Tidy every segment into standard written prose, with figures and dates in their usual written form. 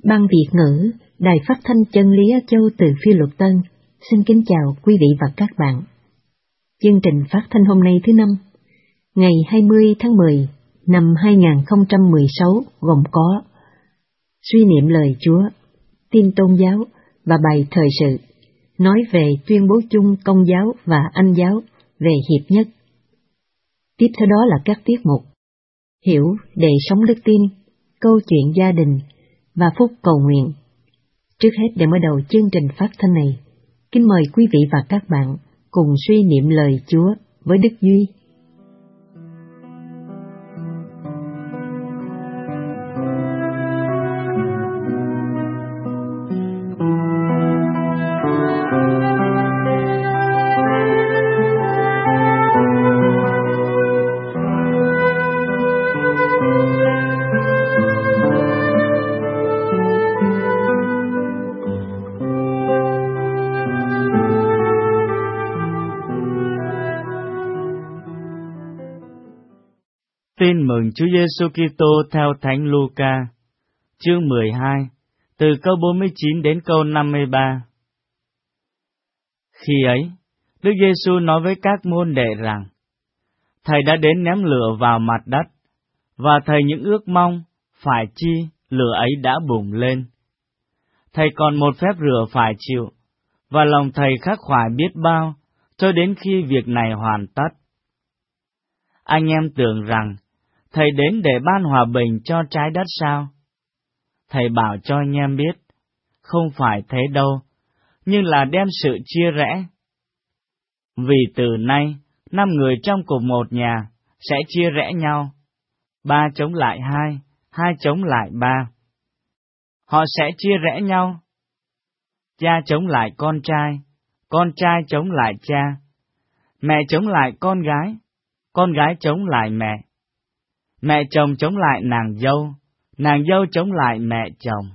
Ban Việt ngữ, Đài Phát thanh Chân lý Á Châu từ Phi Luật Tân, xin kính chào quý vị và các bạn. Chương trình phát thanh hôm nay thứ Năm, ngày 20 tháng 10 năm 2016 gồm có suy niệm lời Chúa, tin tôn giáo và bài thời sự, nói về tuyên bố chung Công giáo và Anh giáo về hiệp nhất. Tiếp theo đó là các tiết mục hiểu để sống đức tin, câu chuyện gia đình và phút cầu nguyện. Trước hết để mở đầu chương trình phát thanh này, kính mời quý vị và các bạn cùng suy niệm lời Chúa với Đức Duy. Tin mừng Chúa Giêsu Kitô theo Thánh Luca, chương 12, từ câu 49 đến câu 53. Khi ấy, Đức Giêsu nói với các môn đệ rằng: Thầy đã đến ném lửa vào mặt đất, và thầy những ước mong, phải chi lửa ấy đã bùng lên. Thầy còn một phép rửa phải chịu, và lòng thầy khắc khoải biết bao, cho đến khi việc này hoàn tất. Anh em tưởng rằng Thầy đến để ban hòa bình cho trái đất sao? Thầy bảo cho anh em biết, không phải thế đâu, nhưng là đem sự chia rẽ. Vì từ nay, 5 người trong cùng một nhà sẽ chia rẽ nhau, 3 chống lại 2, 2 chống lại 3. Họ sẽ chia rẽ nhau, cha chống lại con trai chống lại cha, mẹ chống lại con gái chống lại mẹ chồng chống lại nàng dâu chống lại mẹ chồng.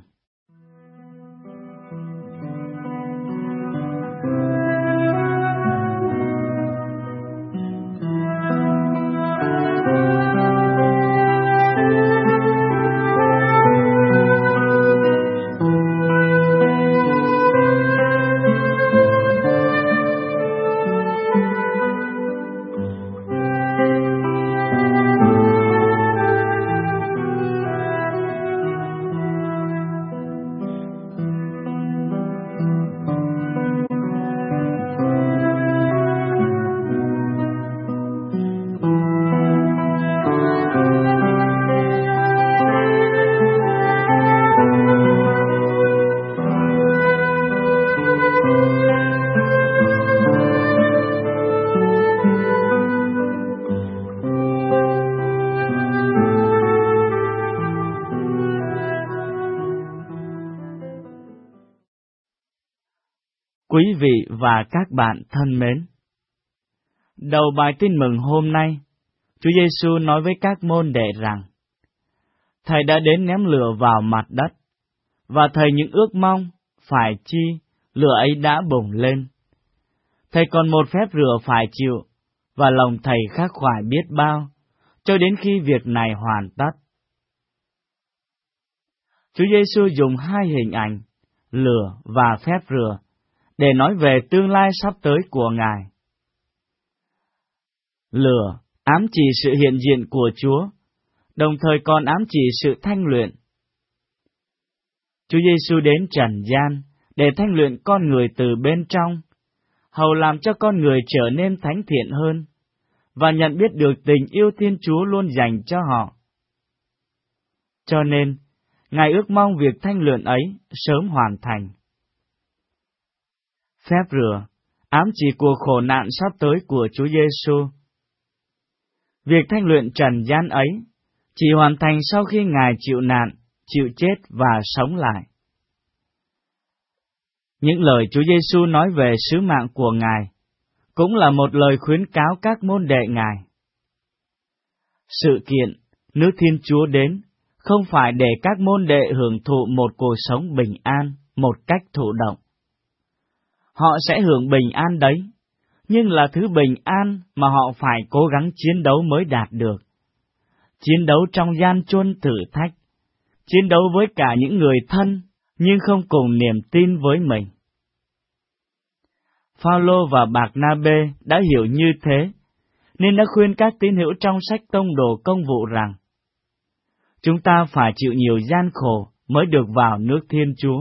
Quý vị và các bạn thân mến, đầu bài tin mừng hôm nay, Chúa Giêsu nói với các môn đệ rằng: Thầy đã đến ném lửa vào mặt đất, và thầy những ước mong, phải chi lửa ấy đã bùng lên. Thầy còn một phép rửa phải chịu, và lòng thầy khắc khoải biết bao, cho đến khi việc này hoàn tất. Chúa Giêsu dùng 2 hình ảnh, lửa và phép rửa, để nói về tương lai sắp tới của Ngài. Lửa ám chỉ sự hiện diện của Chúa, đồng thời còn ám chỉ sự thanh luyện. Chúa Giêsu đến trần gian để thanh luyện con người từ bên trong, hầu làm cho con người trở nên thánh thiện hơn, và nhận biết được tình yêu Thiên Chúa luôn dành cho họ. Cho nên, Ngài ước mong việc thanh luyện ấy sớm hoàn thành. Phép rửa ám chỉ cuộc khổ nạn sắp tới của Chúa Giêsu. Việc thanh luyện trần gian ấy chỉ hoàn thành sau khi Ngài chịu nạn, chịu chết và sống lại. Những lời Chúa Giêsu nói về sứ mạng của Ngài cũng là một lời khuyến cáo các môn đệ Ngài. Sự kiện nước Thiên Chúa đến không phải để các môn đệ hưởng thụ một cuộc sống bình an một cách thụ động. Họ sẽ hưởng bình an đấy, nhưng là thứ bình an mà họ phải cố gắng chiến đấu mới đạt được. Chiến đấu trong gian truân thử thách, chiến đấu với cả những người thân, nhưng không cùng niềm tin với mình. Phao-lô và Bạc-na-bê đã hiểu như thế, nên đã khuyên các tín hữu trong sách Tông đồ Công vụ rằng, chúng ta phải chịu nhiều gian khổ mới được vào nước Thiên Chúa.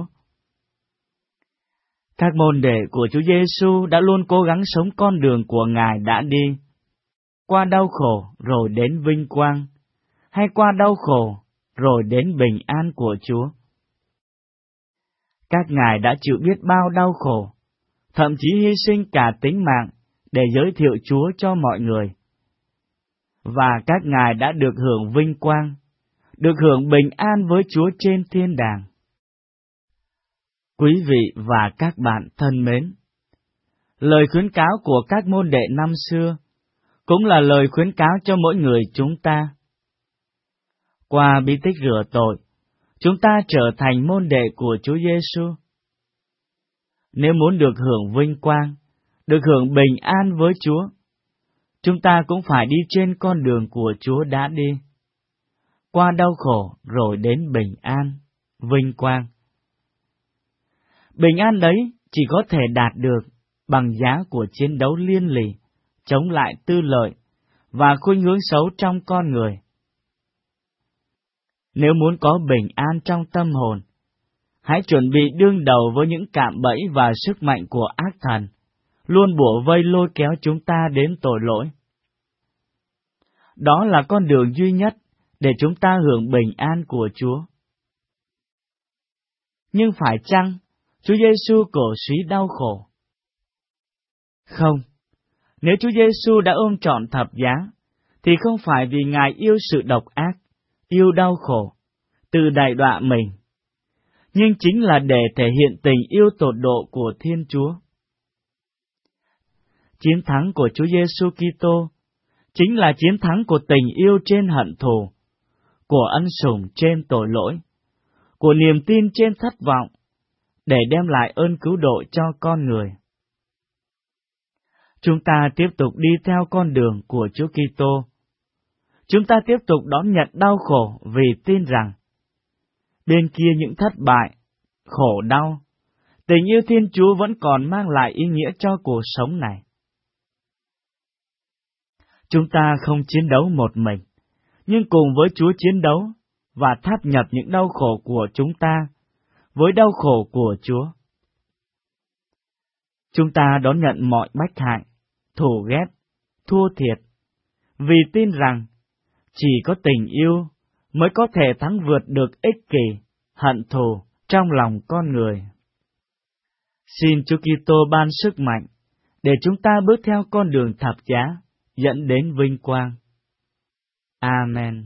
Các môn đệ của Chúa Giêsu đã luôn cố gắng sống con đường của Ngài đã đi, qua đau khổ rồi đến vinh quang, hay qua đau khổ rồi đến bình an của Chúa. Các ngài đã chịu biết bao đau khổ, thậm chí hy sinh cả tính mạng để giới thiệu Chúa cho mọi người. Và các ngài đã được hưởng vinh quang, được hưởng bình an với Chúa trên thiên đàng. Quý vị và các bạn thân mến, lời khuyến cáo của các môn đệ năm xưa cũng là lời khuyến cáo cho mỗi người chúng ta. Qua bí tích rửa tội, chúng ta trở thành môn đệ của Chúa Giêsu. Nếu muốn được hưởng vinh quang, được hưởng bình an với Chúa, chúng ta cũng phải đi trên con đường của Chúa đã đi, qua đau khổ rồi đến bình an, vinh quang. Bình an đấy chỉ có thể đạt được bằng giá của chiến đấu liên lỉ, chống lại tư lợi và khuynh hướng xấu trong con người. Nếu muốn có bình an trong tâm hồn, hãy chuẩn bị đương đầu với những cạm bẫy và sức mạnh của ác thần, luôn bủa vây lôi kéo chúng ta đến tội lỗi. Đó là con đường duy nhất để chúng ta hưởng bình an của Chúa. Nhưng phải chăng Chúa Giêsu cổ suý đau khổ? Không, nếu Chúa Giêsu đã ôm trọn thập giá, thì không phải vì Ngài yêu sự độc ác, yêu đau khổ, tự đày đọa mình, nhưng chính là để thể hiện tình yêu tột độ của Thiên Chúa. Chiến thắng của Chúa Giêsu Kitô chính là chiến thắng của tình yêu trên hận thù, của ân sủng trên tội lỗi, của niềm tin trên thất vọng, để đem lại ơn cứu độ cho con người. Chúng ta tiếp tục đi theo con đường của Chúa Kitô. Chúng ta tiếp tục đón nhận đau khổ vì tin rằng bên kia những thất bại, khổ đau, tình yêu Thiên Chúa vẫn còn mang lại ý nghĩa cho cuộc sống này. Chúng ta không chiến đấu một mình, nhưng cùng với Chúa chiến đấu và tháp nhập những đau khổ của chúng ta với đau khổ của Chúa. Chúng ta đón nhận mọi bách hại, thù ghét, thua thiệt, vì tin rằng chỉ có tình yêu mới có thể thắng vượt được ích kỷ, hận thù trong lòng con người. Xin Chúa Kitô ban sức mạnh để chúng ta bước theo con đường thập giá dẫn đến vinh quang. Amen.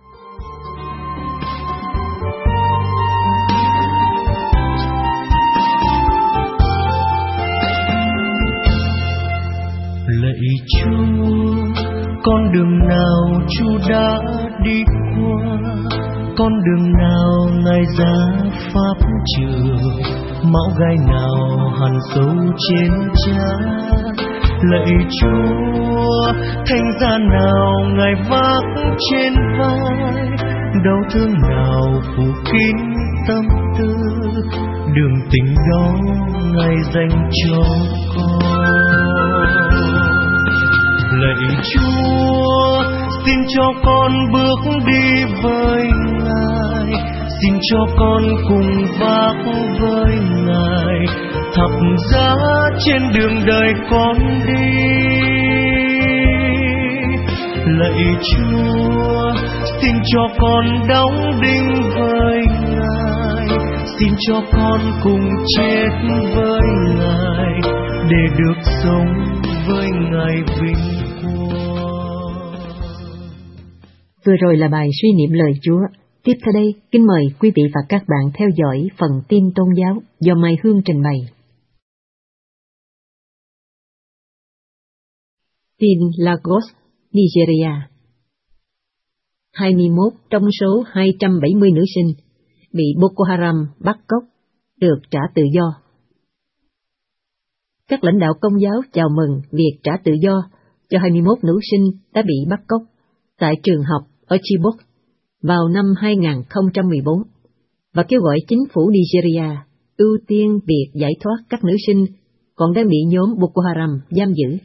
Lạy Chúa, con đường nào Chúa đã đi qua, con đường nào Ngài ra pháp trường, mão gai nào hằn sâu trên trán. Lạy Chúa, thánh giá nào Ngài vác trên vai, đau thương nào phủ kín tâm tư, đường tình đó Ngài dành cho con. Lạy Chúa, xin cho con bước đi với Ngài, xin cho con cùng vác với Ngài thập giá trên đường đời con đi. Lạy Chúa, xin cho con đóng đinh với Ngài, xin cho con cùng chết với Ngài để được sống với Ngài vinh quang. Vừa rồi là bài suy niệm lời Chúa. Tiếp theo đây, kính mời quý vị và các bạn theo dõi phần tin tôn giáo do Mai Hương trình bày. Tin Lagos, Nigeria. 21 trong số 270 nữ sinh bị Boko Haram bắt cóc được trả tự do. Các lãnh đạo Công giáo chào mừng việc trả tự do cho 21 nữ sinh đã bị bắt cóc tại trường học ở Chibok vào năm 2014. và kêu gọi chính phủ Nigeria ưu tiên việc giải thoát các nữ sinh còn đang bị nhóm Boko Haram giam giữ.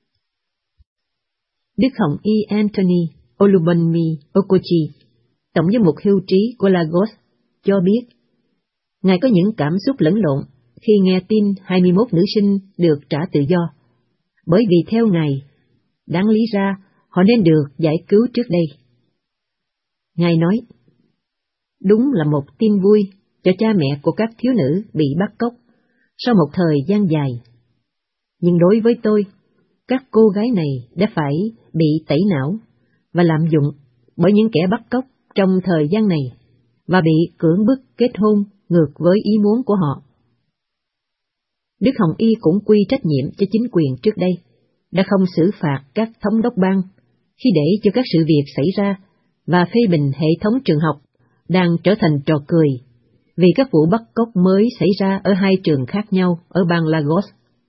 Đức Hồng Y Anthony Olubanmi Okochi, tổng giám mục hưu trí của Lagos, cho biết Ngài có những cảm xúc lẫn lộn khi nghe tin 21 nữ sinh được trả tự do, bởi vì theo Ngài, đáng lý ra họ nên được giải cứu trước đây. Ngài nói, đúng là một tin vui cho cha mẹ của các thiếu nữ bị bắt cóc sau một thời gian dài. Nhưng đối với tôi, các cô gái này đã phải bị tẩy não và lạm dụng bởi những kẻ bắt cóc trong thời gian này và bị cưỡng bức kết hôn ngược với ý muốn của họ. Đức Hồng Y cũng quy trách nhiệm cho chính quyền trước đây đã không xử phạt các thống đốc bang khi để cho các sự việc xảy ra và phê bình hệ thống trường học đang trở thành trò cười vì các vụ bắt cóc mới xảy ra ở hai trường khác nhau ở bang Lagos.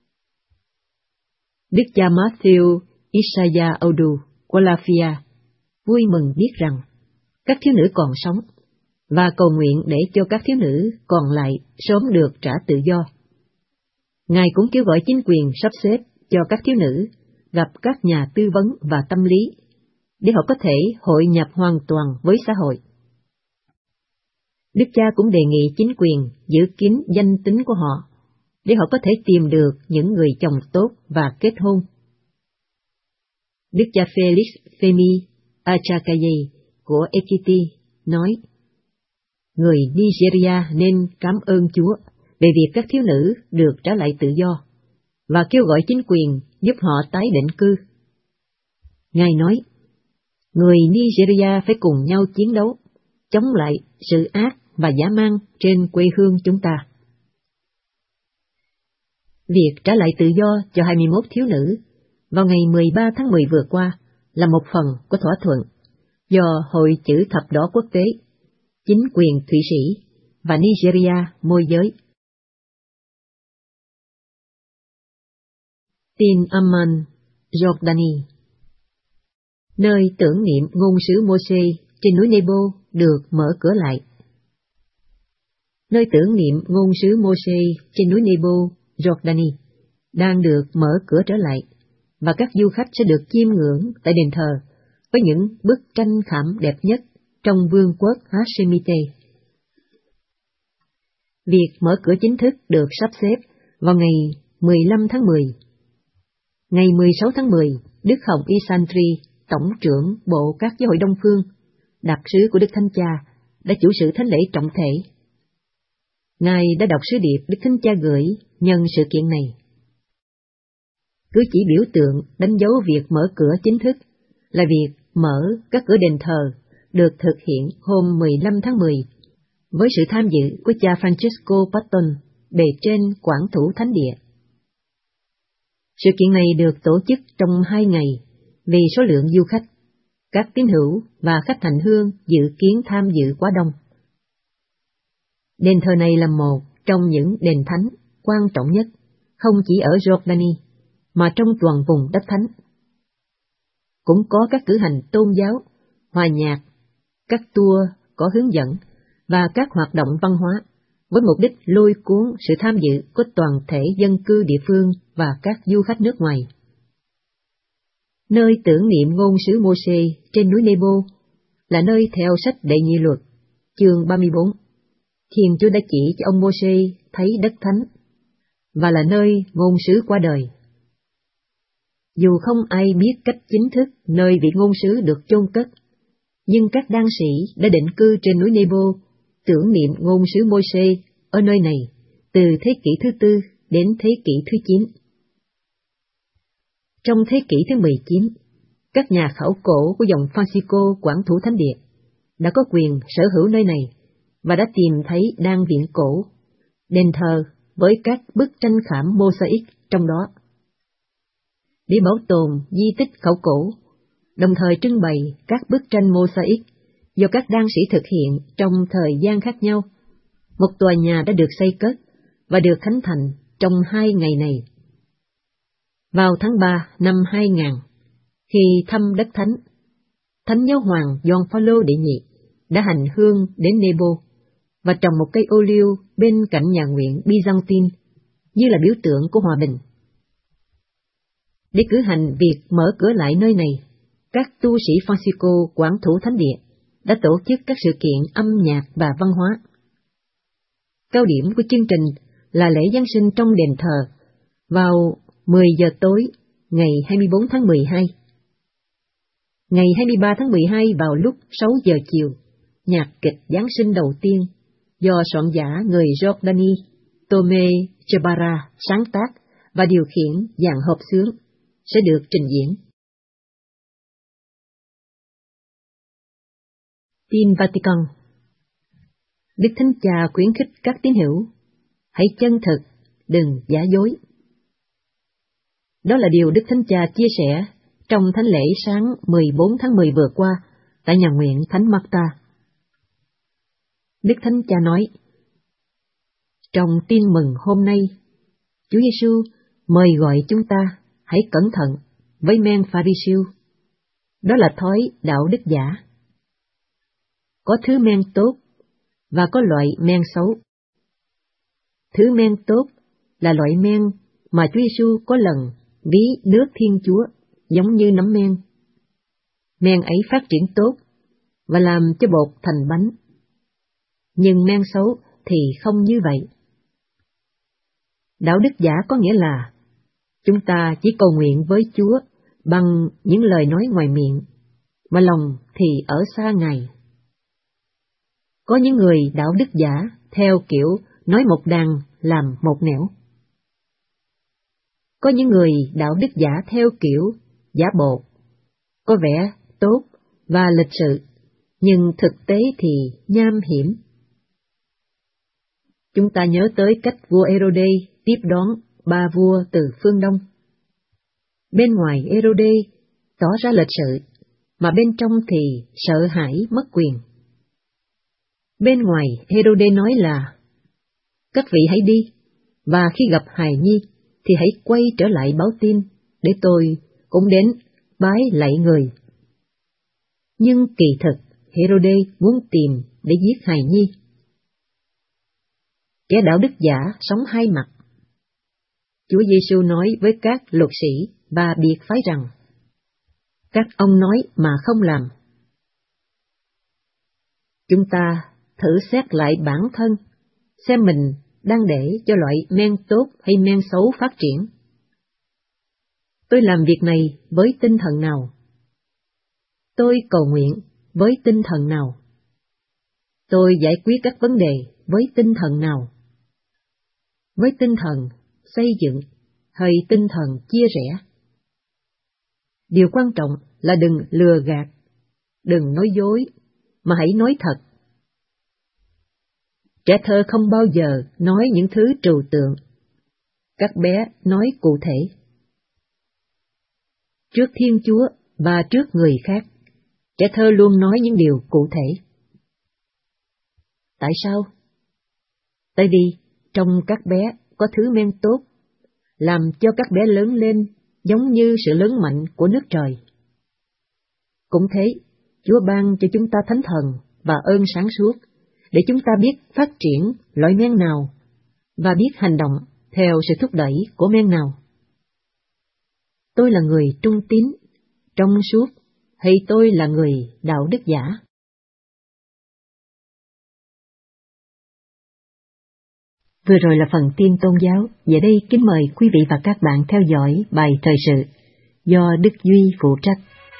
Đức cha Matthew Isaiah Odu của Lafia vui mừng biết rằng các thiếu nữ còn sống và cầu nguyện để cho các thiếu nữ còn lại sớm được trả tự do. Ngài cũng kêu gọi chính quyền sắp xếp cho các thiếu nữ gặp các nhà tư vấn và tâm lý để họ có thể hội nhập hoàn toàn với xã hội. Đức cha cũng đề nghị chính quyền giữ kín danh tính của họ để họ có thể tìm được những người chồng tốt và kết hôn. Đức cha Felix Femi Achakaye của Ekiti nói, người Nigeria nên cảm ơn Chúa về việc các thiếu nữ được trả lại tự do và kêu gọi chính quyền giúp họ tái định cư. Ngài nói, người Nigeria phải cùng nhau chiến đấu, chống lại sự ác và dã man trên quê hương chúng ta. Việc trả lại tự do cho 21 thiếu nữ vào ngày 13 tháng 10 vừa qua là một phần của thỏa thuận do Hội Chữ Thập Đỏ Quốc tế, chính quyền Thụy Sĩ và Nigeria môi giới. Tin Amman, Jordani. Nơi tưởng niệm ngôn sứ Mô-sê trên núi Nebo được mở cửa lại. Nơi tưởng niệm ngôn sứ Mô-sê trên núi Nebo, Jordani, đang được mở cửa trở lại, và các du khách sẽ được chiêm ngưỡng tại đền thờ với những bức tranh khảm đẹp nhất trong vương quốc Hashemite. Việc mở cửa chính thức được sắp xếp vào ngày 15 tháng 10. Ngày 16 tháng 10, Đức Hồng Y Santri, Tổng trưởng Bộ các Giáo hội Đông Phương, đặc sứ của Đức Thánh Cha, đã chủ sự thánh lễ trọng thể. Ngài đã đọc sứ điệp Đức Thánh Cha gửi nhân sự kiện này. Cứ chỉ biểu tượng đánh dấu việc mở cửa chính thức là việc mở các cửa đền thờ được thực hiện hôm 15 tháng 10 với sự tham dự của cha Francesco Patton, bề trên quản thủ thánh địa. Sự kiện này được tổ chức trong 2 ngày vì số lượng du khách, các tín hữu và khách hành hương dự kiến tham dự quá đông. Đền thờ này là một trong những đền thánh quan trọng nhất, không chỉ ở Jordani, mà trong toàn vùng đất thánh. Cũng có các cử hành tôn giáo, hòa nhạc, các tour có hướng dẫn và các hoạt động văn hóa, với mục đích lôi cuốn sự tham dự của toàn thể dân cư địa phương và các du khách nước ngoài. Nơi tưởng niệm ngôn sứ Mô-sê trên núi Nebo là nơi theo sách Đệ Nhị Luật, chương 34, Thiên Chúa đã chỉ cho ông Mô-sê thấy đất thánh, và là nơi ngôn sứ qua đời. Dù không ai biết cách chính thức nơi vị ngôn sứ được chôn cất, nhưng các đan sĩ đã định cư trên núi Nebo tưởng niệm ngôn sứ Mô-sê ở nơi này từ thế kỷ thứ 4 đến thế kỷ thứ 9. Trong thế kỷ thứ 19, các nhà khảo cổ của dòng Francisco quản thủ thánh địa đã có quyền sở hữu nơi này và đã tìm thấy đan viện cổ, đền thờ với các bức tranh khảm mosaic trong đó. Để bảo tồn di tích khảo cổ, đồng thời trưng bày các bức tranh mosaic do các đan sĩ thực hiện trong thời gian khác nhau, một tòa nhà đã được xây cất và được khánh thành trong 2 ngày này. Vào tháng 3 năm 2000, khi thăm đất thánh, Thánh Giáo Hoàng Gioan Phaolô đệ nhị đã hành hương đến Nebo và trồng một cây ô liu bên cạnh nhà nguyện Byzantine như là biểu tượng của hòa bình. Để cử hành việc mở cửa lại nơi này, các tu sĩ Francisco quản thủ thánh địa đã tổ chức các sự kiện âm nhạc và văn hóa. Cao điểm của chương trình là lễ Giáng sinh trong đền thờ vào 10 giờ tối ngày 24 tháng 12. Ngày 23 tháng 12 vào lúc 6 giờ chiều, nhạc kịch Giáng sinh đầu tiên do soạn giả người Jordani Tome Chabara sáng tác và điều khiển dàn hợp xướng sẽ được trình diễn. Tin Vatican. Đức Thánh Cha khuyến khích các tín hữu hãy chân thực, đừng giả dối. Đó là điều Đức Thánh Cha chia sẻ trong thánh lễ sáng 14 tháng 10 vừa qua tại nhà nguyện Thánh Marta. Đức Thánh Cha nói: trong tin mừng hôm nay, Chúa Giêsu mời gọi chúng ta hãy cẩn thận với men Pha-ri-siêu. Đó là thói đạo đức giả. Có thứ men tốt và có loại men xấu. Thứ men tốt là loại men mà Chúa Giêsu có lần ví nước Thiên Chúa giống như nấm men. Men ấy phát triển tốt và làm cho bột thành bánh. Nhưng men xấu thì không như vậy. Đạo đức giả có nghĩa là chúng ta chỉ cầu nguyện với Chúa bằng những lời nói ngoài miệng, mà lòng thì ở xa Ngài. Có những người đạo đức giả theo kiểu nói một đằng làm một nẻo. Có những người đạo đức giả theo kiểu giả bộ, có vẻ tốt và lịch sự, nhưng thực tế thì nham hiểm. Chúng ta nhớ tới cách vua Herode tiếp đón ba vua từ phương Đông. Bên ngoài Herode tỏ ra lịch sự, mà bên trong thì sợ hãi mất quyền. Bên ngoài Herode nói là: các vị hãy đi, và khi gặp hài nhi thì hãy quay trở lại báo tin, để tôi cũng đến bái lạy người. Nhưng kỳ thực Herode muốn tìm để giết hài nhi. Kẻ đạo đức giả sống hai mặt. Chúa Giêsu nói với các luật sĩ và biệt phái rằng: các ông nói mà không làm. Chúng ta thử xét lại bản thân, xem mình đang để cho loại men tốt hay men xấu phát triển. Tôi làm việc này với tinh thần nào? Tôi cầu nguyện với tinh thần nào? Tôi giải quyết các vấn đề với tinh thần nào? Với tinh thần xây dựng hay tinh thần chia rẽ? Điều quan trọng là đừng lừa gạt, đừng nói dối, mà hãy nói thật. Trẻ thơ không bao giờ nói những thứ trừu tượng. Các bé nói cụ thể. Trước Thiên Chúa và trước người khác, trẻ thơ luôn nói những điều cụ thể. Tại sao? Tại vì trong các bé có thứ men tốt, làm cho các bé lớn lên giống như sự lớn mạnh của nước trời. Cũng thế, Chúa ban cho chúng ta thánh thần và ơn sáng suốt, để chúng ta biết phát triển loại men nào và biết hành động theo sự thúc đẩy của men nào. Tôi là người trung tín, trong suốt, hay tôi là người đạo đức giả? Vừa rồi là phần tin tôn giáo. Giờ đây kính mời quý vị và các bạn theo dõi bài thời sự do Đức Duy phụ trách.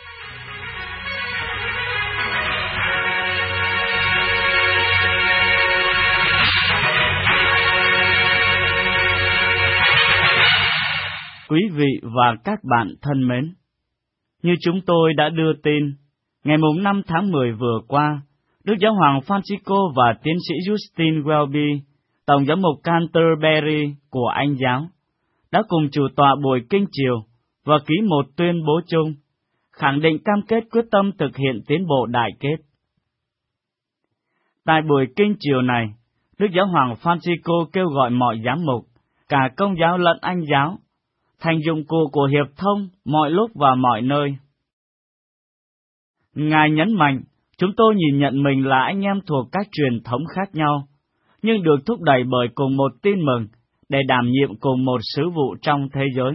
Quý vị và các bạn thân mến, như chúng tôi đã đưa tin, ngày 5 tháng 10 vừa qua, Đức Giáo hoàng Francisco và tiến sĩ Justin Welby, Tổng giám mục Canterbury của Anh giáo, đã cùng chủ tọa buổi kinh chiều và ký một tuyên bố chung, khẳng định cam kết quyết tâm thực hiện tiến bộ đại kết. Tại buổi kinh chiều này, Đức Giáo hoàng Francisco kêu gọi mọi giám mục, cả Công giáo lẫn Anh giáo, thành dụng cụ của hiệp thông mọi lúc và mọi nơi. Ngài nhấn mạnh, chúng tôi nhìn nhận mình là anh em thuộc các truyền thống khác nhau, nhưng được thúc đẩy bởi cùng một tin mừng, để đảm nhiệm cùng một sứ vụ trong thế giới.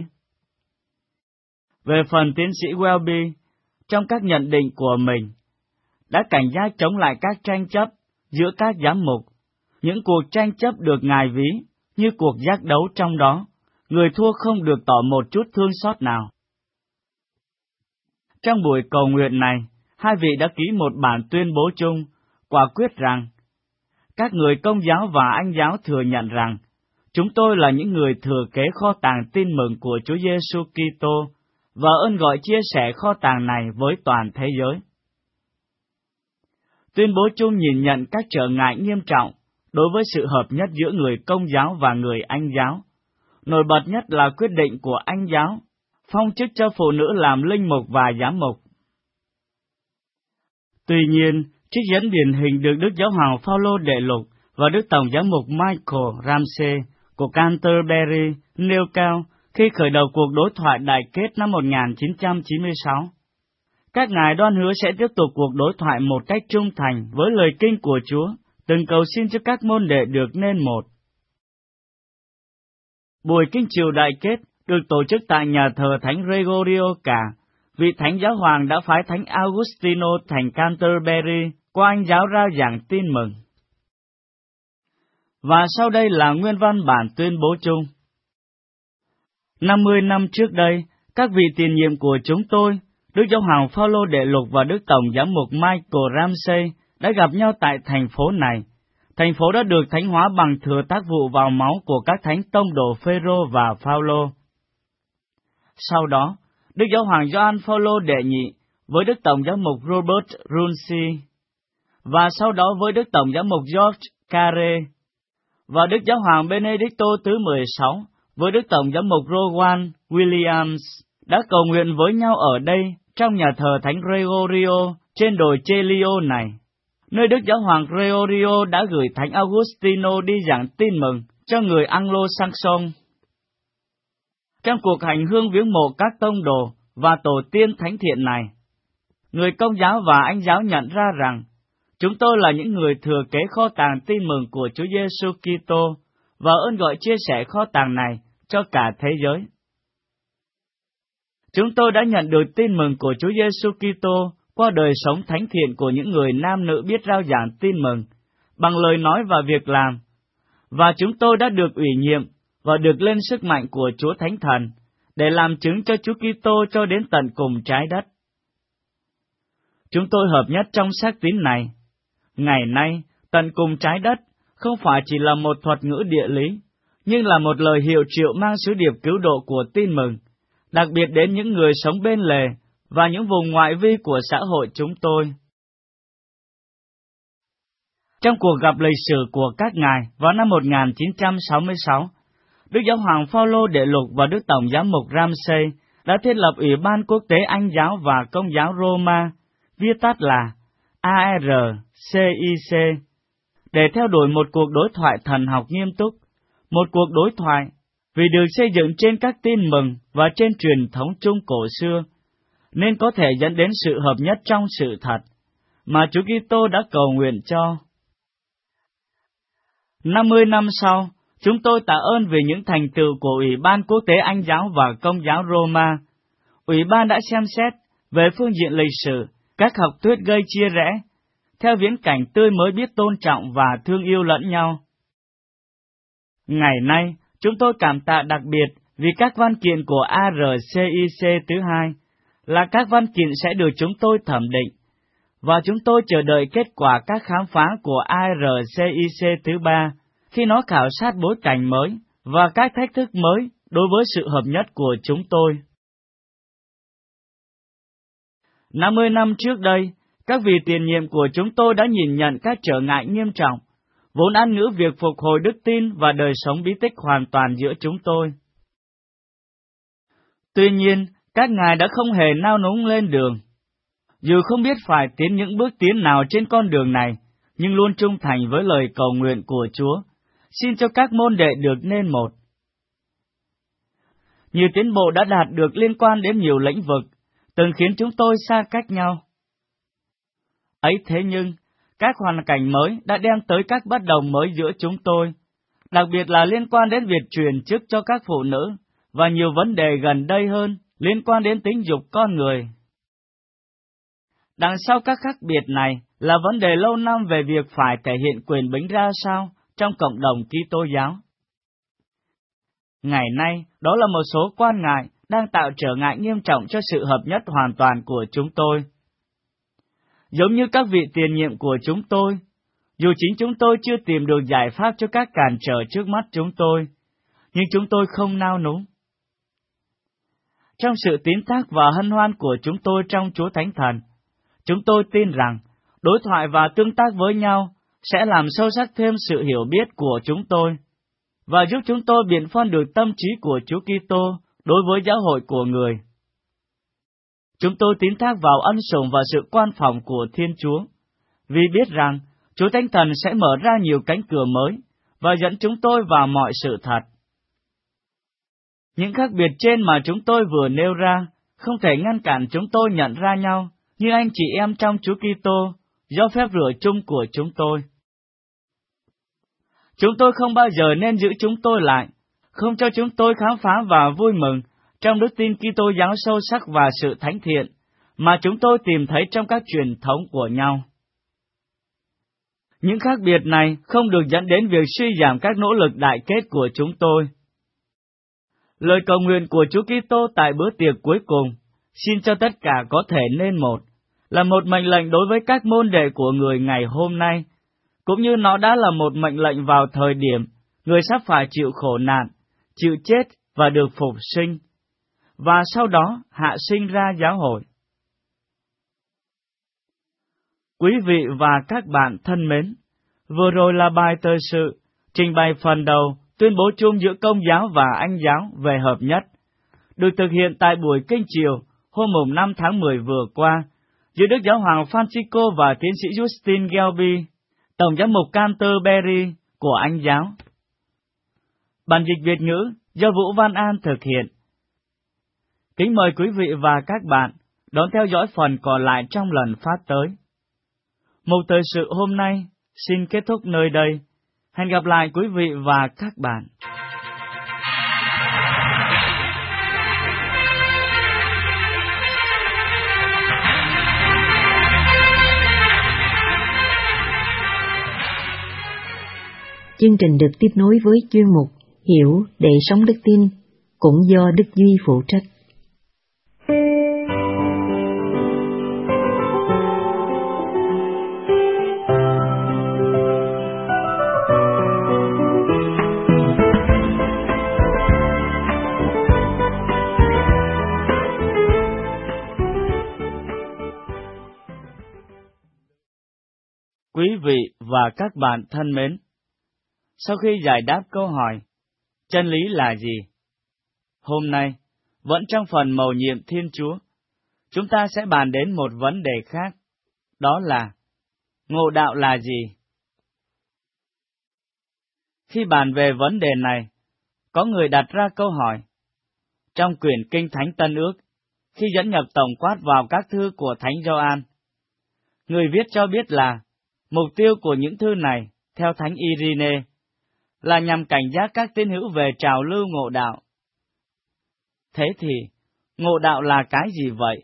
Về phần tiến sĩ Welby, trong các nhận định của mình, đã cảnh giác chống lại các tranh chấp giữa các giám mục. Những cuộc tranh chấp được Ngài ví như cuộc giác đấu trong đó, người thua không được tỏ một chút thương xót nào. Trong buổi cầu nguyện này, hai vị đã ký một bản tuyên bố chung, quả quyết rằng, các người Công giáo và Anh giáo thừa nhận rằng, chúng tôi là những người thừa kế kho tàng tin mừng của Chúa Giêsu Kitô và ơn gọi chia sẻ kho tàng này với toàn thế giới. Tuyên bố chung nhìn nhận các trở ngại nghiêm trọng đối với sự hợp nhất giữa người Công giáo và người Anh giáo. Nổi bật nhất là quyết định của Anh giáo, phong chức cho phụ nữ làm linh mục và giám mục. Tuy nhiên, trích dẫn điển hình được Đức Giáo hoàng Phaolô Đệ Lục và Đức Tổng giám mục Michael Ramsey của Canterbury nêu cao khi khởi đầu cuộc đối thoại đại kết năm 1996. Các ngài đoan hứa sẽ tiếp tục cuộc đối thoại một cách trung thành với lời kinh của Chúa, từng cầu xin cho các môn đệ được nên một. Buổi kinh chiều đại kết được tổ chức tại nhà thờ Thánh Gregorio Cả, vị Thánh Giáo hoàng đã phái Thánh Augustino thành Canterbury qua Anh giáo rao giảng tin mừng. Và sau đây là nguyên văn bản tuyên bố chung. 50 năm trước đây, các vị tiền nhiệm của chúng tôi, Đức Giáo hoàng Phaolô Đệ Lục và Đức Tổng giám mục Michael Ramsey đã gặp nhau tại thành phố này. Thành phố đã được thánh hóa bằng thừa tác vụ vào máu của các thánh tông đồ Phêrô và Phaolô. Sau đó, Đức Giáo hoàng Gioan Phaolô Đệ Nhị với Đức Tổng giám mục Robert Runcie, và sau đó với Đức Tổng giám mục George Carey, và Đức Giáo hoàng Benedicto thứ 16 với Đức Tổng giám mục Rowan Williams đã cầu nguyện với nhau ở đây trong nhà thờ Thánh Gregorio trên đồi Celio này, nơi Đức Giáo hoàng Gregorio đã gửi Thánh Augustino đi giảng tin mừng cho người Anglo-Saxon. Trong cuộc hành hương viếng mộ các tông đồ và tổ tiên thánh thiện này, người Công giáo và Anh giáo nhận ra rằng chúng tôi là những người thừa kế kho tàng tin mừng của Chúa Giêsu Kitô và ơn gọi chia sẻ kho tàng này cho cả thế giới. Chúng tôi đã nhận được tin mừng của Chúa Giêsu Kitô qua đời sống thánh thiện của những người nam nữ biết rao giảng tin mừng bằng lời nói và việc làm, và chúng tôi đã được ủy nhiệm và được lên sức mạnh của Chúa Thánh Thần để làm chứng cho Chúa Kitô cho đến tận cùng trái đất. Chúng tôi hợp nhất trong xác tín này. Ngày nay, tận cùng trái đất không phải chỉ là một thuật ngữ địa lý, nhưng là một lời hiệu triệu mang sứ điệp cứu độ của tin mừng, đặc biệt đến những người sống bên lề và những vùng ngoại vi của xã hội chúng tôi. Trong cuộc gặp lịch sử của các ngài vào năm 1966, Đức Giáo hoàng Phaolô Đệ Lục và Đức Tổng giám mục Ramsey đã thiết lập Ủy ban Quốc tế Anh giáo và Công giáo Roma, viết tắt là ARCIC, để theo đuổi một cuộc đối thoại thần học nghiêm túc, một cuộc đối thoại vì được xây dựng trên các tin mừng và trên truyền thống chung cổ xưa, nên có thể dẫn đến sự hợp nhất trong sự thật mà Chúa Kitô đã cầu nguyện cho. 50 năm sau, chúng tôi tạ ơn vì những thành tựu của Ủy ban Quốc tế Anh giáo và Công giáo Roma. Ủy ban đã xem xét về phương diện lịch sử các học thuyết gây chia rẽ, theo viễn cảnh tươi mới biết tôn trọng và thương yêu lẫn nhau. Ngày nay, chúng tôi cảm tạ đặc biệt vì các văn kiện của ARCIC thứ hai là các văn kiện sẽ được chúng tôi thẩm định, và chúng tôi chờ đợi kết quả các khám phá của ARCIC thứ ba khi nó khảo sát bối cảnh mới và các thách thức mới đối với sự hợp nhất của chúng tôi. 50 năm trước đây, các vị tiền nhiệm của chúng tôi đã nhìn nhận các trở ngại nghiêm trọng, vốn án ngữ việc phục hồi đức tin và đời sống bí tích hoàn toàn giữa chúng tôi. Tuy nhiên, các ngài đã không hề nao núng lên đường. Dù không biết phải tiến những bước tiến nào trên con đường này, nhưng luôn trung thành với lời cầu nguyện của Chúa, xin cho các môn đệ được nên một. Nhiều tiến bộ đã đạt được liên quan đến nhiều lĩnh vực, từng khiến chúng tôi xa cách nhau. Ấy thế nhưng, Các hoàn cảnh mới đã đem tới các bất đồng mới giữa chúng tôi, đặc biệt là liên quan đến việc truyền chức cho các phụ nữ, và nhiều vấn đề gần đây hơn liên quan đến tính dục con người. Đằng sau các khác biệt này là vấn đề lâu năm về việc phải thể hiện quyền bính ra sao trong cộng đồng Kitô giáo. Ngày nay, đó là một số quan ngại đang tạo trở ngại nghiêm trọng cho sự hợp nhất hoàn toàn của chúng tôi. Giống như các vị tiền nhiệm của chúng tôi, dù chính chúng tôi chưa tìm được giải pháp cho các cản trở trước mắt chúng tôi, nhưng chúng tôi không nao núng. Trong sự tín thác và hân hoan của chúng tôi trong Chúa Thánh Thần, chúng tôi tin rằng đối thoại và tương tác với nhau sẽ làm sâu sắc thêm sự hiểu biết của chúng tôi, và giúp chúng tôi biện phân được tâm trí của Chúa Kitô đối với giáo hội của người. Chúng tôi tín thác vào ân sủng và sự quan phòng của Thiên Chúa, vì biết rằng Chúa Thánh Thần sẽ mở ra nhiều cánh cửa mới và dẫn chúng tôi vào mọi sự thật. Những khác biệt trên mà chúng tôi vừa nêu ra không thể ngăn cản chúng tôi nhận ra nhau như anh chị em trong Chúa Kitô do phép rửa chung của chúng tôi. Chúng tôi không bao giờ nên giữ chúng tôi lại, không cho chúng tôi khám phá và vui mừng trong đức tin Kitô giáo sâu sắc và sự thánh thiện mà chúng tôi tìm thấy trong các truyền thống của nhau. Những khác biệt này không được dẫn đến việc suy giảm các nỗ lực đại kết của chúng tôi. Lời cầu nguyện của Chúa Kitô tại bữa tiệc cuối cùng, xin cho tất cả có thể nên một, là một mệnh lệnh đối với các môn đệ của người ngày hôm nay, cũng như nó đã là một mệnh lệnh vào thời điểm người sắp phải chịu khổ nạn, chịu chết và được phục sinh, và sau đó hạ sinh ra giáo hội. Quý vị và các bạn thân mến, vừa rồi là bài thời sự trình bày phần đầu tuyên bố chung giữa Công giáo và Anh giáo về hợp nhất, được thực hiện tại buổi kinh chiều hôm 5 tháng 10 vừa qua giữa Đức Giáo hoàng Francisco và tiến sĩ Justin Welby, Tổng giám mục Canterbury của Anh giáo. Bản dịch Việt ngữ do Vũ Văn An thực hiện. Kính mời quý vị và các bạn đón theo dõi phần còn lại trong lần phát tới. Mục thời sự hôm nay xin kết thúc nơi đây. Hẹn gặp lại quý vị và các bạn. Chương trình được tiếp nối với chuyên mục Hiểu để sống đức tin, cũng do Đức Duy phụ trách. Quý vị và các bạn thân mến, sau khi giải đáp câu hỏi, chân lý là gì? Hôm nay, vẫn trong phần mầu nhiệm Thiên Chúa, chúng ta sẽ bàn đến một vấn đề khác, đó là ngộ đạo là gì? Khi bàn về vấn đề này, có người đặt ra câu hỏi. Trong quyển Kinh Thánh Tân Ước, khi dẫn nhập tổng quát vào các thư của Thánh Gioan, người viết cho biết là mục tiêu của những thư này, theo Thánh Irene, là nhằm cảnh giác các tín hữu về trào lưu ngộ đạo. Thế thì, ngộ đạo là cái gì vậy?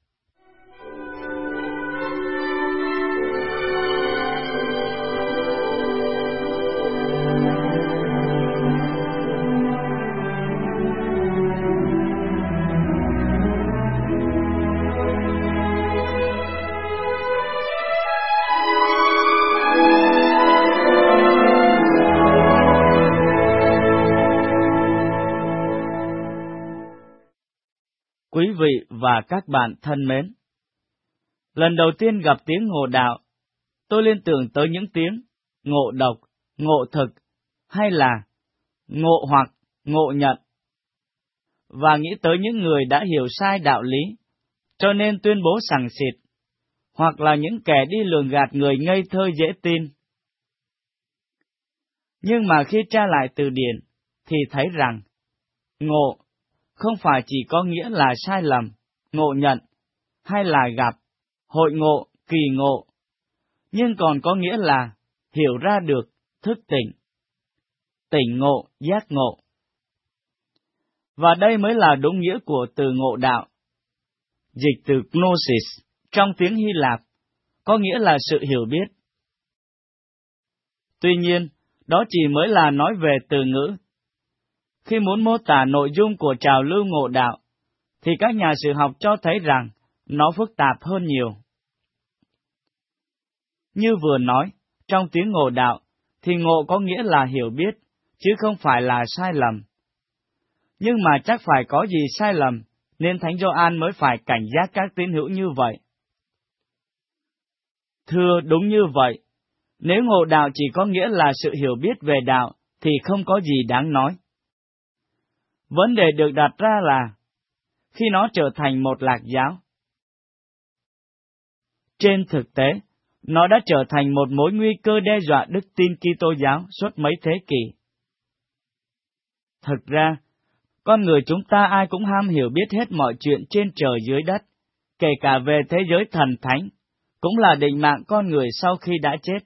Quý vị và các bạn thân mến, lần đầu tiên gặp tiếng ngộ đạo, tôi liên tưởng tới những tiếng ngộ độc, ngộ thực, hay là ngộ hoặc ngộ nhận, và nghĩ tới những người đã hiểu sai đạo lý, cho nên tuyên bố sằng xịt, hoặc là những kẻ đi lường gạt người ngây thơ dễ tin. Nhưng mà khi tra lại từ điển, thì thấy rằng ngộ không phải chỉ có nghĩa là sai lầm, ngộ nhận, hay là gặp, hội ngộ, kỳ ngộ. nhưng còn có nghĩa là hiểu ra được, thức tỉnh, tỉnh ngộ, giác ngộ. Và đây mới là đúng nghĩa của từ ngộ đạo. Dịch từ gnosis trong tiếng Hy Lạp có nghĩa là sự hiểu biết. Tuy nhiên, đó chỉ mới là nói về từ ngữ. Khi muốn mô tả nội dung của trào lưu ngộ đạo, thì các nhà sử học cho thấy rằng nó phức tạp hơn nhiều. Như vừa nói, trong tiếng ngộ đạo, thì ngộ có nghĩa là hiểu biết, chứ không phải là sai lầm. Nhưng mà chắc phải có gì sai lầm, nên Thánh Gioan mới phải cảnh giác các tín hữu như vậy. Thưa, đúng như vậy. Nếu ngộ đạo chỉ có nghĩa là sự hiểu biết về đạo, thì không có gì đáng nói. Vấn đề được đặt ra là, khi nó trở thành một lạc giáo. Trên thực tế, nó đã trở thành một mối nguy cơ đe dọa đức tin Kitô giáo suốt mấy thế kỷ. Thực ra, con người chúng ta ai cũng ham hiểu biết hết mọi chuyện trên trời dưới đất, kể cả về thế giới thần thánh, cũng là định mạng con người sau khi đã chết.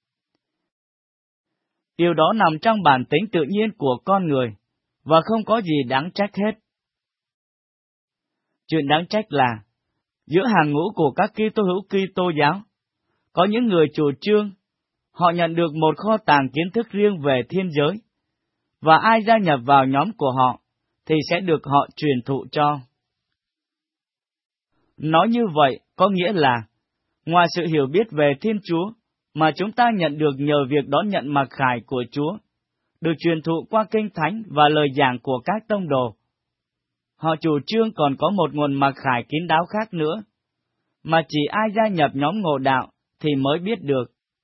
Điều đó nằm trong bản tính tự nhiên của con người, và không có gì đáng trách hết. Chuyện đáng trách là, giữa hàng ngũ của các Kitô hữu Kitô giáo, có những người chủ trương, họ nhận được một kho tàng kiến thức riêng về thiên giới, và ai gia nhập vào nhóm của họ, thì sẽ được họ truyền thụ cho. Nói như vậy có nghĩa là, ngoài sự hiểu biết về Thiên Chúa, mà chúng ta nhận được nhờ việc đón nhận mặc khải của Chúa, được truyền thụ qua Kinh Thánh và lời giảng của các tông đồ, họ chủ trương còn có một nguồn mặc khải kín đáo khác nữa, mà chỉ ai gia nhập nhóm ngộ đạo thì mới biết được.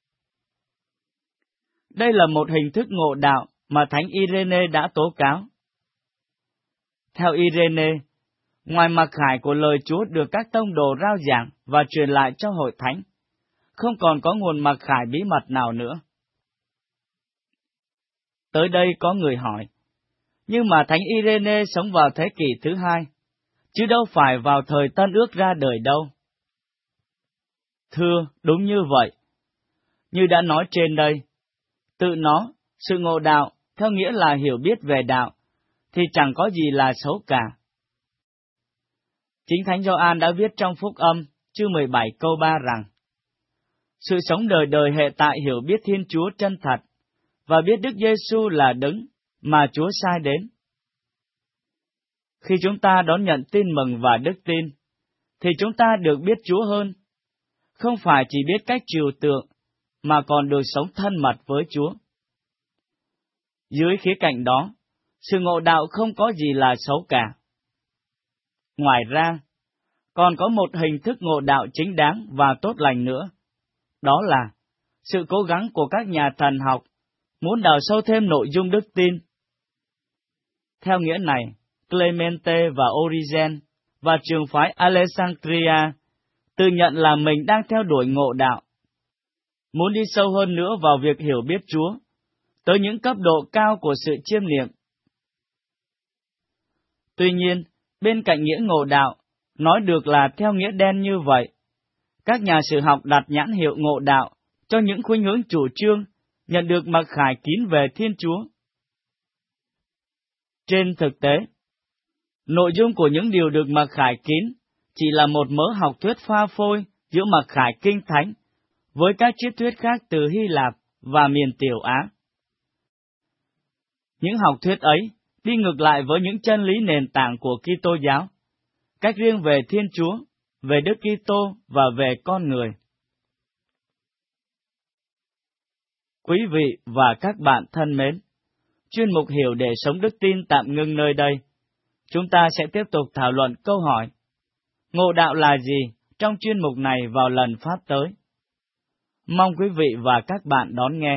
Đây là một hình thức ngộ đạo mà Thánh Irene đã tố cáo. Theo Irene, ngoài mặc khải của lời Chúa được các tông đồ rao giảng và truyền lại cho hội thánh, không còn có nguồn mặc khải bí mật nào nữa. Tới đây có người hỏi, nhưng mà Thánh Irene sống vào thế kỷ thứ 2, chứ đâu phải vào thời Tân Ước ra đời đâu. Thưa, đúng như vậy. Như đã nói trên đây, tự nó, sự ngộ đạo, theo nghĩa là hiểu biết về đạo, thì chẳng có gì là xấu cả. Chính Thánh Gioan đã viết trong Phúc Âm, chương 17 câu 3 rằng, sự sống đời đời hệ tại hiểu biết Thiên Chúa chân thật, và biết Đức Giêsu là đấng mà Chúa sai đến. Khi chúng ta đón nhận tin mừng và đức tin, thì chúng ta được biết Chúa hơn, không phải chỉ biết cách trừu tượng, mà còn được sống thân mật với Chúa. Dưới khía cạnh đó, sự ngộ đạo không có gì là xấu cả. Ngoài ra, còn có một hình thức ngộ đạo chính đáng và tốt lành nữa, đó là sự cố gắng của các nhà thần học muốn đào sâu thêm nội dung đức tin. Theo nghĩa này, Clemente và Origen và trường phái Alexandria tự nhận là mình đang theo đuổi ngộ đạo, muốn đi sâu hơn nữa vào việc hiểu biết Chúa, tới những cấp độ cao của sự chiêm niệm. Tuy nhiên, bên cạnh nghĩa ngộ đạo, nói được là theo nghĩa đen như vậy, các nhà sử học đặt nhãn hiệu ngộ đạo cho những khuynh hướng chủ trương nhận được mặc khải kín về Thiên Chúa. Trên thực tế, nội dung của những điều được mặc khải kín chỉ là một mớ học thuyết pha phôi giữa mặc khải kinh thánh với các triết thuyết khác từ Hy Lạp và miền Tiểu Á. Những học thuyết ấy đi ngược lại với những chân lý nền tảng của Kitô giáo, cách riêng về Thiên Chúa, về Đức Kitô và về con người. Quý vị và các bạn thân mến, chuyên mục Hiểu để sống đức tin tạm ngưng nơi đây. Chúng ta sẽ tiếp tục thảo luận câu hỏi ngộ đạo là gì trong chuyên mục này vào lần phát tới. Mong quý vị và các bạn đón nghe.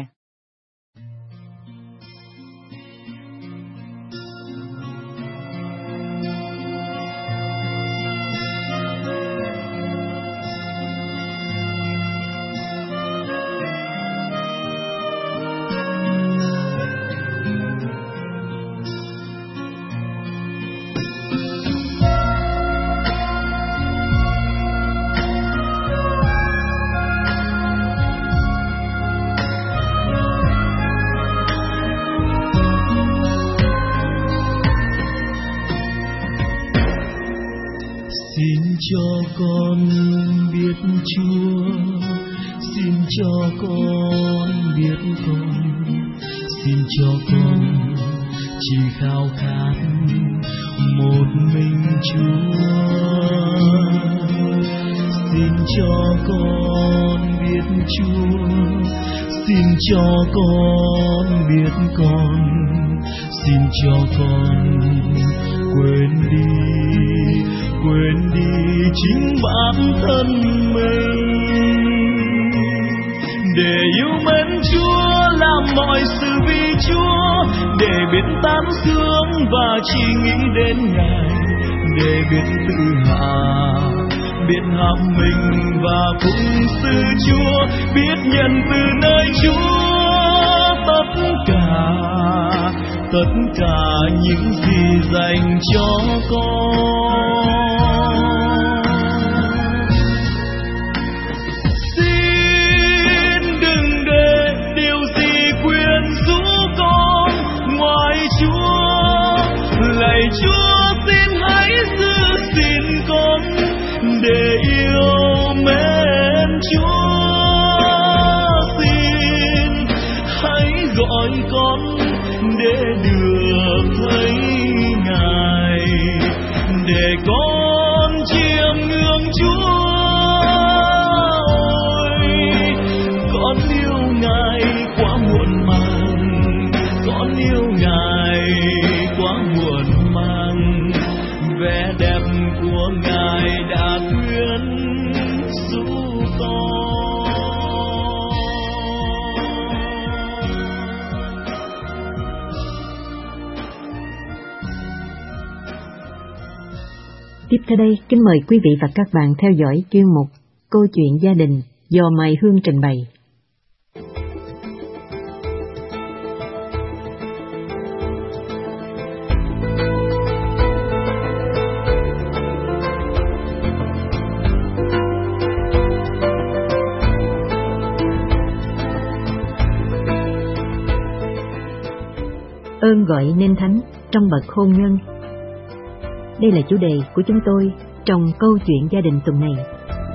con biết Chúa, xin cho con biết con, xin cho con chỉ khao khát một mình Chúa. Xin cho con biết Chúa, xin cho con biết con, xin cho con quên đi chính bản thân mình, để yêu mến Chúa, làm mọi sự vì Chúa, để biết tán dương và chỉ nghĩ đến Ngài, để biết tự hạ, biết hạ mình và phụng sự Chúa, biết nhận từ nơi Chúa tất cả những gì dành cho con. Xin đừng để điều gì quyến rũ con ngoài Chúa, lạy Chúa xin hãy giữ gìn con để yêu mến Chúa. Xin hãy gọi con để được thấy Ngài, để con chiêm ngưỡng Chúa. Ôi, con yêu Ngài quá muộn màng, con yêu Ngài quá muộn màng, vẻ đẹp của Ngài đã quyến rũ con. Tiếp theo đây, kính mời quý vị và các bạn theo dõi chuyên mục Câu chuyện gia đình do Mai Hương trình bày. Ơn gọi nên thánh trong bậc hôn nhân. Đây là chủ đề của chúng tôi trong câu chuyện gia đình tuần này.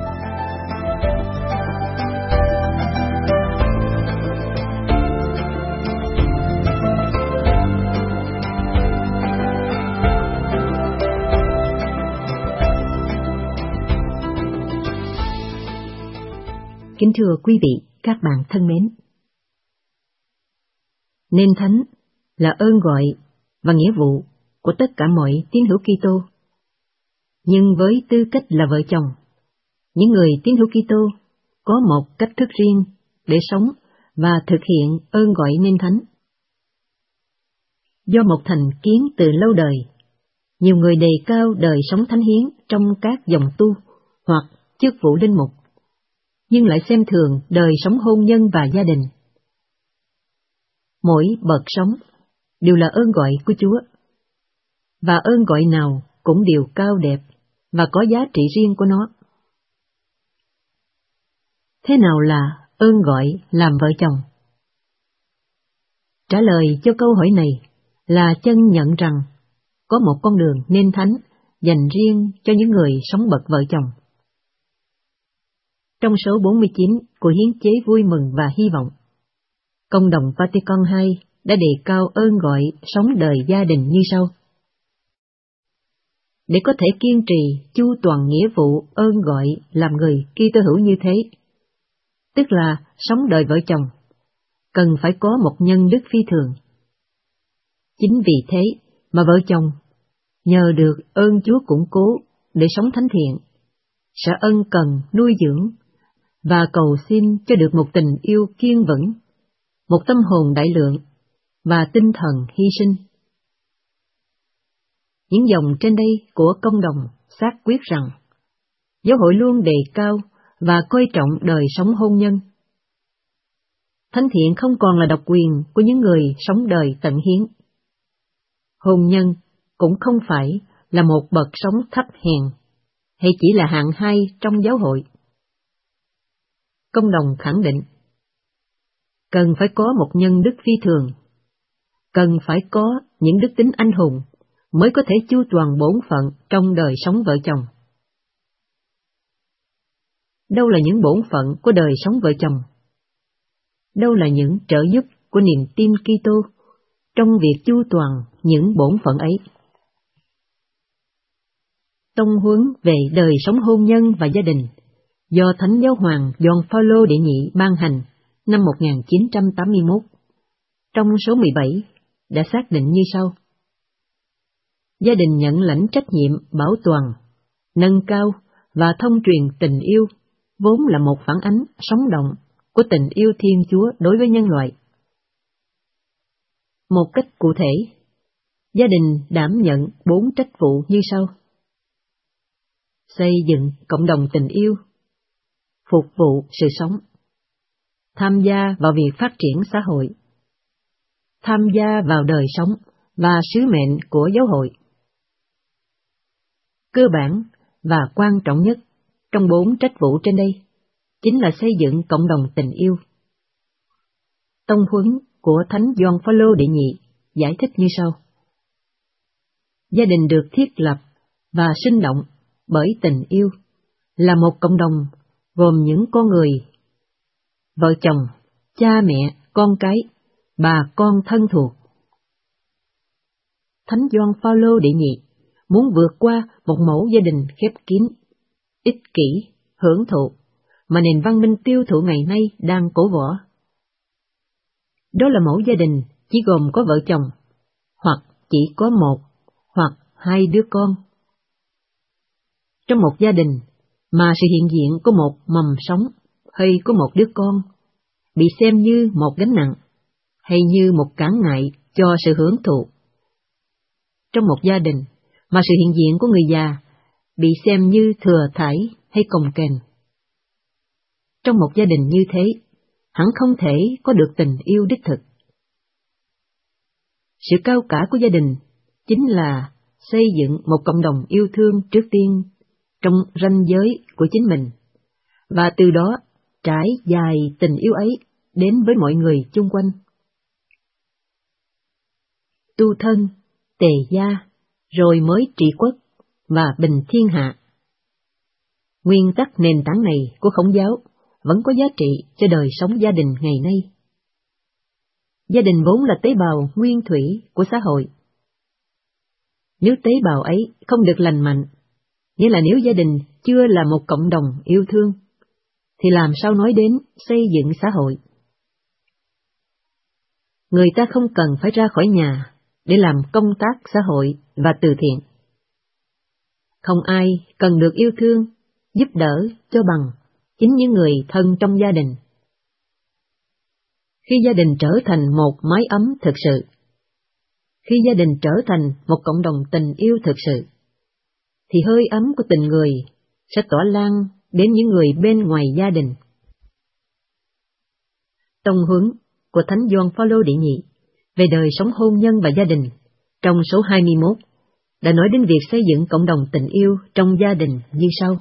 Kính thưa quý vị, các bạn thân mến. Nên thánh là ơn gọi và nghĩa vụ của tất cả mọi tín hữu Kitô. Nhưng với tư cách là vợ chồng, những người tín hữu Kitô có một cách thức riêng để sống và thực hiện ơn gọi nên thánh. Do một thành kiến từ lâu đời, nhiều người đề cao đời sống thánh hiến trong các dòng tu hoặc chức vụ linh mục, nhưng lại xem thường đời sống hôn nhân và gia đình. Mỗi bậc sống đều là ơn gọi của Chúa, và ơn gọi nào cũng đều cao đẹp và có giá trị riêng của nó. Thế nào là ơn gọi làm vợ chồng? Trả lời cho câu hỏi này là chân nhận rằng có một con đường nên thánh dành riêng cho những người sống bậc vợ chồng. Trong số 49 của hiến chế vui mừng và hy vọng, Công đồng Vatican II đã đề cao ơn gọi sống đời gia đình như sau. Để có thể kiên trì chu toàn nghĩa vụ ơn gọi làm người Kitô hữu như thế, tức là sống đời vợ chồng, cần phải có một nhân đức phi thường. Chính vì thế mà vợ chồng nhờ được ơn Chúa củng cố để sống thánh thiện, sẽ ân cần nuôi dưỡng và cầu xin cho được một tình yêu kiên vững, một tâm hồn đại lượng và tinh thần hy sinh. Những dòng trên đây của Công đồng xác quyết rằng giáo hội luôn đề cao và coi trọng đời sống hôn nhân. Thánh thiện không còn là độc quyền của những người sống đời tận hiến. Hôn nhân cũng không phải là một bậc sống thấp hèn, hay chỉ là hạng hai trong giáo hội. Công đồng khẳng định, cần phải có một nhân đức phi thường, cần phải có những đức tính anh hùng mới có thể chu toàn bổn phận trong đời sống vợ chồng. Đâu là những bổn phận của đời sống vợ chồng? Đâu là những trợ giúp của niềm tin Kitô trong việc chu toàn những bổn phận ấy? Tông huấn về đời sống hôn nhân và gia đình do Thánh Giáo hoàng Gioan Phaolô đệ nhị ban hành năm 1981, trong số 17 đã xác định như sau. Gia đình nhận lãnh trách nhiệm bảo toàn, nâng cao và thông truyền tình yêu, vốn là một phản ánh sống động của tình yêu Thiên Chúa đối với nhân loại. Một cách cụ thể, gia đình đảm nhận 4 trách vụ như sau: xây dựng cộng đồng tình yêu, phục vụ sự sống, tham gia vào việc phát triển xã hội, tham gia vào đời sống và sứ mệnh của giáo hội. Cơ bản và quan trọng nhất trong 4 trách vụ trên đây chính là xây dựng cộng đồng tình yêu. Tông huấn của Thánh Gioan Phaolô đệ nhị giải thích như sau: gia đình được thiết lập và sinh động bởi tình yêu, là một cộng đồng gồm những con người, vợ chồng, cha mẹ, con cái, bà con thân thuộc. Thánh Gioan Phaolô đệ nhị muốn vượt qua một mẫu gia đình khép kín, ích kỷ, hưởng thụ mà nền văn minh tiêu thụ ngày nay đang cổ võ. Đó là mẫu gia đình chỉ gồm có vợ chồng, hoặc chỉ có 1 hoặc 2 đứa con. Trong một gia đình mà sự hiện diện của một mầm sống hay của một đứa con bị xem như một gánh nặng hay như một cản ngại cho sự hưởng thụ. Trong một gia đình mà sự hiện diện của người già bị xem như thừa thãi hay cồng kềnh. Trong một gia đình như thế, hẳn không thể có được tình yêu đích thực. Sự cao cả của gia đình chính là xây dựng một cộng đồng yêu thương trước tiên trong ranh giới của chính mình, và từ đó trải dài tình yêu ấy đến với mọi người chung quanh. Tu thân, tề gia, rồi mới trị quốc và bình thiên hạ. Nguyên tắc nền tảng này của Khổng giáo vẫn có giá trị cho đời sống gia đình ngày nay. Gia đình vốn là tế bào nguyên thủy của xã hội. Nếu tế bào ấy không được lành mạnh, nghĩa là nếu gia đình chưa là một cộng đồng yêu thương, thì làm sao nói đến xây dựng xã hội? Người ta không cần phải ra khỏi nhà để làm công tác xã hội và từ thiện. Không ai cần được yêu thương, giúp đỡ cho bằng chính những người thân trong gia đình. Khi gia đình trở thành một mái ấm thực sự, khi gia đình trở thành một cộng đồng tình yêu thực sự, thì hơi ấm của tình người sẽ tỏa lan đến những người bên ngoài gia đình. Tông huấn của Thánh Gioan Phaolô đệ nhị về đời sống hôn nhân và gia đình trong số 21 đã nói đến việc xây dựng cộng đồng tình yêu trong gia đình như sau.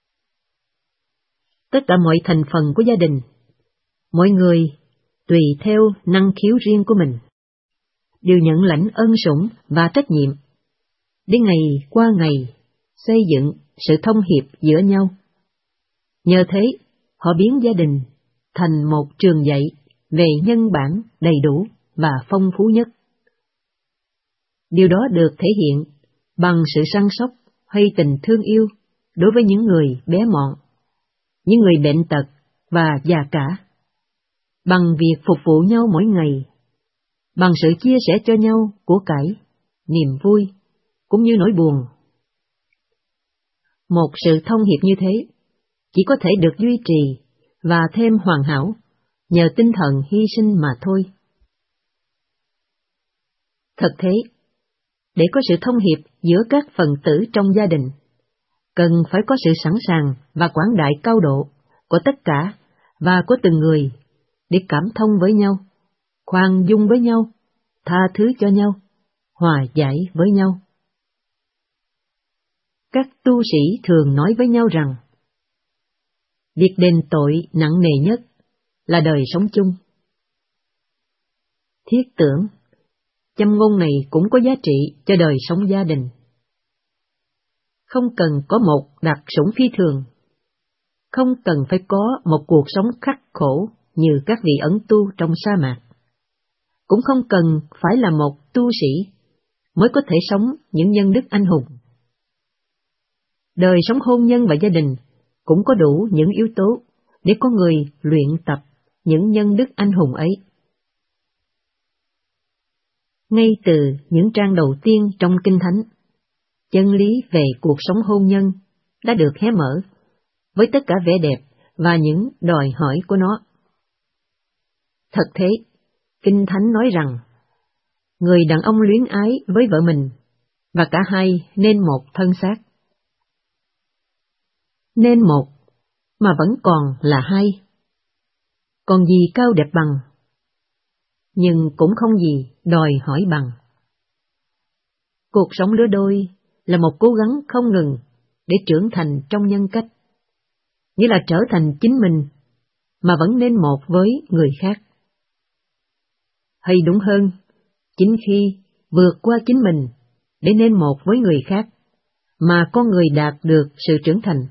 Tất cả mọi thành phần của gia đình, mọi người tùy theo năng khiếu riêng của mình, đều nhận lãnh ân sủng và trách nhiệm, để ngày qua ngày xây dựng sự thông hiệp giữa nhau. Nhờ thế, họ biến gia đình thành một trường dạy về nhân bản đầy đủ và phong phú nhất. Điều đó được thể hiện bằng sự săn sóc hay tình thương yêu đối với những người bé mọn, những người bệnh tật và già cả, bằng việc phục vụ nhau mỗi ngày, bằng sự chia sẻ cho nhau của cải, niềm vui, cũng như nỗi buồn. Một sự thông hiệp như thế chỉ có thể được duy trì và thêm hoàn hảo nhờ tinh thần hy sinh mà thôi. Thật thế, để có sự thông hiệp giữa các phần tử trong gia đình, cần phải có sự sẵn sàng và quảng đại cao độ của tất cả và của từng người để cảm thông với nhau, khoan dung với nhau, tha thứ cho nhau, hòa giải với nhau. Các tu sĩ thường nói với nhau rằng, việc đền tội nặng nề nhất là đời sống chung. Thiết tưởng, châm ngôn này cũng có giá trị cho đời sống gia đình. Không cần có một đặc sủng phi thường, không cần phải có một cuộc sống khắc khổ như các vị ẩn tu trong sa mạc. Cũng không cần phải là một tu sĩ mới có thể sống những nhân đức anh hùng. Đời sống hôn nhân và gia đình cũng có đủ những yếu tố để có người luyện tập những nhân đức anh hùng ấy. Ngay từ những trang đầu tiên trong Kinh Thánh, chân lý về cuộc sống hôn nhân đã được hé mở với tất cả vẻ đẹp và những đòi hỏi của nó. Thật thế, Kinh Thánh nói rằng, người đàn ông luyến ái với vợ mình, và cả hai nên một thân xác. Nên một, mà vẫn còn là hai. Còn gì cao đẹp bằng, nhưng cũng không gì đòi hỏi bằng. Cuộc sống lứa đôi là một cố gắng không ngừng để trưởng thành trong nhân cách, nghĩa là trở thành chính mình, mà vẫn nên một với người khác. Hay đúng hơn, chính khi vượt qua chính mình để nên một với người khác, mà con người đạt được sự trưởng thành.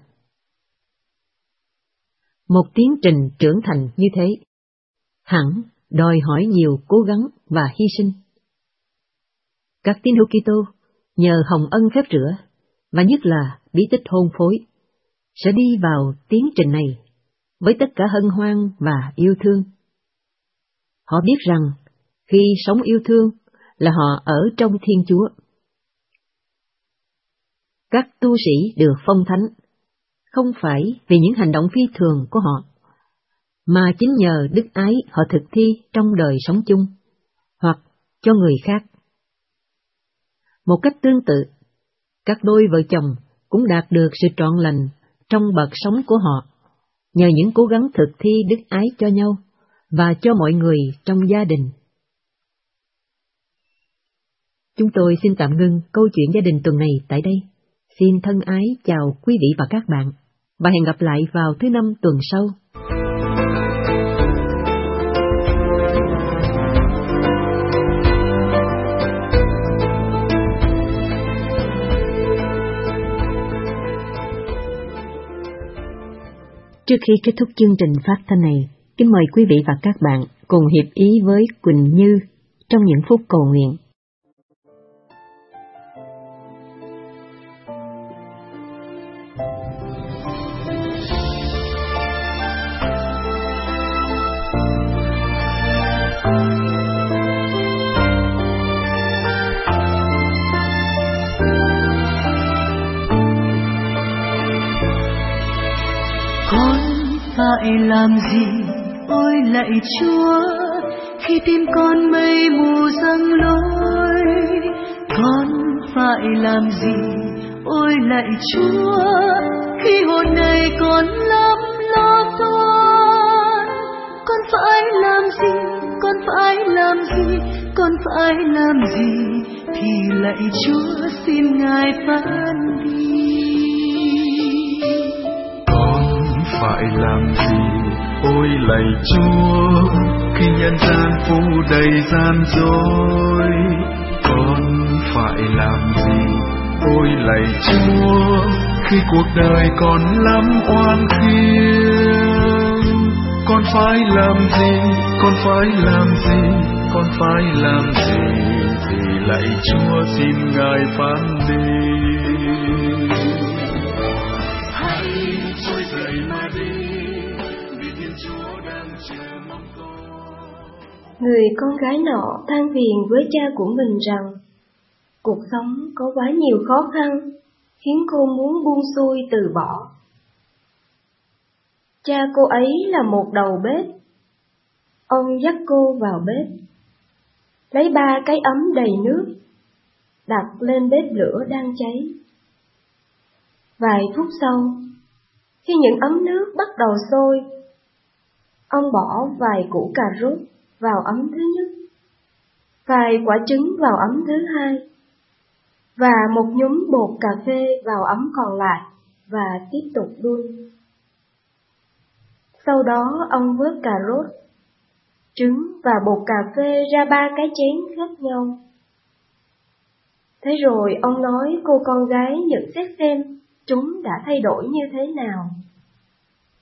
Một tiến trình trưởng thành như thế, hẳn đòi hỏi nhiều cố gắng và hy sinh. Các tín hữu Kitô nhờ hồng ân phép rửa, và nhất là bí tích hôn phối, sẽ đi vào tiến trình này với tất cả hân hoan và yêu thương. Họ biết rằng khi sống yêu thương là họ ở trong Thiên Chúa. Các tu sĩ được phong thánh không phải vì những hành động phi thường của họ, mà chính nhờ đức ái họ thực thi trong đời sống chung, hoặc cho người khác. Một cách tương tự, các đôi vợ chồng cũng đạt được sự trọn lành trong bậc sống của họ, nhờ những cố gắng thực thi đức ái cho nhau và cho mọi người trong gia đình. Chúng tôi xin tạm ngưng câu chuyện gia đình tuần này tại đây. Xin thân ái chào quý vị và các bạn, và hẹn gặp lại vào thứ Năm tuần sau. Trước khi kết thúc chương trình phát thanh này, kính mời quý vị và các bạn cùng hiệp ý với Quỳnh Như trong những phút cầu nguyện. Phải làm gì, ôi lạy Chúa, khi tim con mây mù giăng lối? Con phải làm gì, ôi lạy Chúa, khi hồn này còn lắm lo toan? Con phải làm gì, con phải làm gì, con phải làm gì, thì lạy Chúa xin Ngài phán đi. Phải làm gì, ôi lạy Chúa, khi nhân gian phủ đầy gian dối? Con phải làm gì, ôi lạy Chúa, khi cuộc đời còn lắm oan khiêng? Con phải làm gì, con phải làm gì, con phải làm gì, thì lạy Chúa xin Ngài phán đi. Người con gái nọ than phiền với cha của mình rằng cuộc sống có quá nhiều khó khăn, khiến cô muốn buông xuôi từ bỏ. Cha cô ấy là một đầu bếp. Ông dắt cô vào bếp, lấy 3 cái ấm đầy nước, đặt lên bếp lửa đang cháy. Vài phút sau, khi những ấm nước bắt đầu sôi, ông bỏ vài củ cà rốt vào ấm thứ nhất, vài quả trứng vào ấm thứ hai, và một nhúm bột cà phê vào ấm còn lại, và tiếp tục đun. Sau đó ông vớt cà rốt, trứng và bột cà phê ra 3 cái chén khác nhau. Thế rồi ông nói cô con gái nhận xét xem chúng đã thay đổi như thế nào.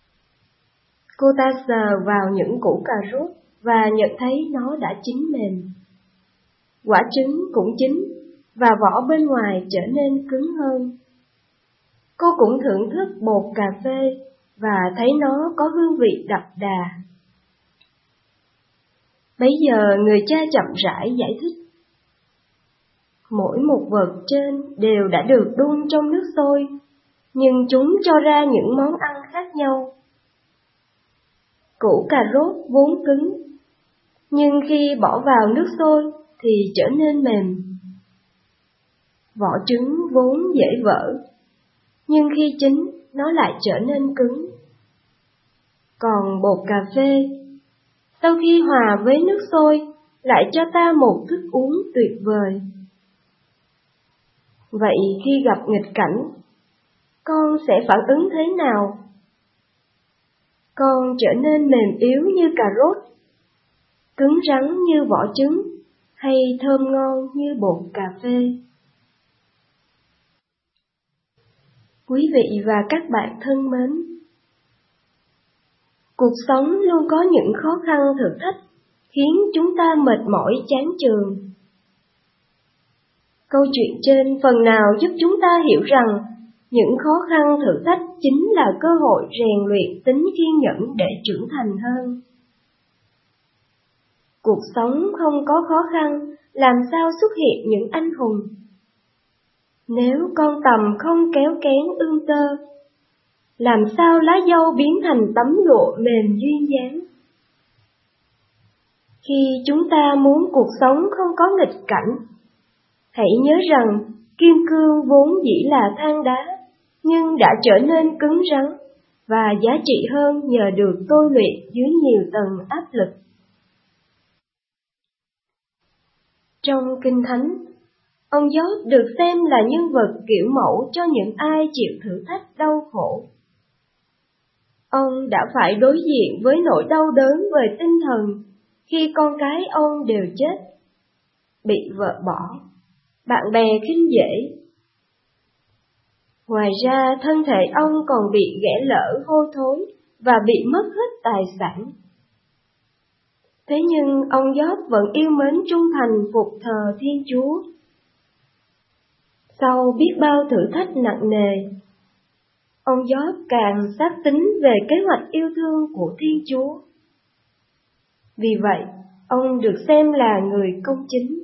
Cô ta sờ vào những củ cà rốt và nhận thấy nó đã chín mềm. Quả trứng cũng chín và vỏ bên ngoài trở nên cứng hơn. Cô cũng thưởng thức bột cà phê và thấy nó có hương vị đậm đà. Bấy giờ người cha chậm rãi giải thích. Mỗi một vật trên đều đã được đun trong nước sôi, nhưng chúng cho ra những món ăn khác nhau. Củ cà rốt vốn cứng, nhưng khi bỏ vào nước sôi thì trở nên mềm. Vỏ trứng vốn dễ vỡ, nhưng khi chín nó lại trở nên cứng. Còn bột cà phê, sau khi hòa với nước sôi, lại cho ta một thức uống tuyệt vời. Vậy khi gặp nghịch cảnh, con sẽ phản ứng thế nào? Con trở nên mềm yếu như cà rốt, cứng rắn như vỏ trứng, hay thơm ngon như bột cà phê? Quý vị và các bạn thân mến, cuộc sống luôn có những khó khăn thử thách khiến chúng ta mệt mỏi chán chường. Câu chuyện trên phần nào giúp chúng ta hiểu rằng những khó khăn thử thách chính là cơ hội rèn luyện tính kiên nhẫn để trưởng thành hơn. Cuộc sống không có khó khăn, làm sao xuất hiện những anh hùng? Nếu con tằm không kéo kén ươm tơ, làm sao lá dâu biến thành tấm lụa mềm duyên dáng? Khi chúng ta muốn cuộc sống không có nghịch cảnh, hãy nhớ rằng kim cương vốn dĩ là than đá, nhưng đã trở nên cứng rắn và giá trị hơn nhờ được tôi luyện dưới nhiều tầng áp lực. Trong Kinh Thánh, ông Gióp được xem là nhân vật kiểu mẫu cho những ai chịu thử thách đau khổ. Ông đã phải đối diện với nỗi đau đớn về tinh thần khi con cái ông đều chết, bị vợ bỏ, bạn bè khinh dễ. Ngoài ra, thân thể ông còn bị ghẻ lở hôi thối và bị mất hết tài sản. Thế nhưng ông Gióp vẫn yêu mến trung thành phục thờ Thiên Chúa. Sau biết bao thử thách nặng nề, ông Gióp càng xác tín về kế hoạch yêu thương của Thiên Chúa. Vì vậy, ông được xem là người công chính.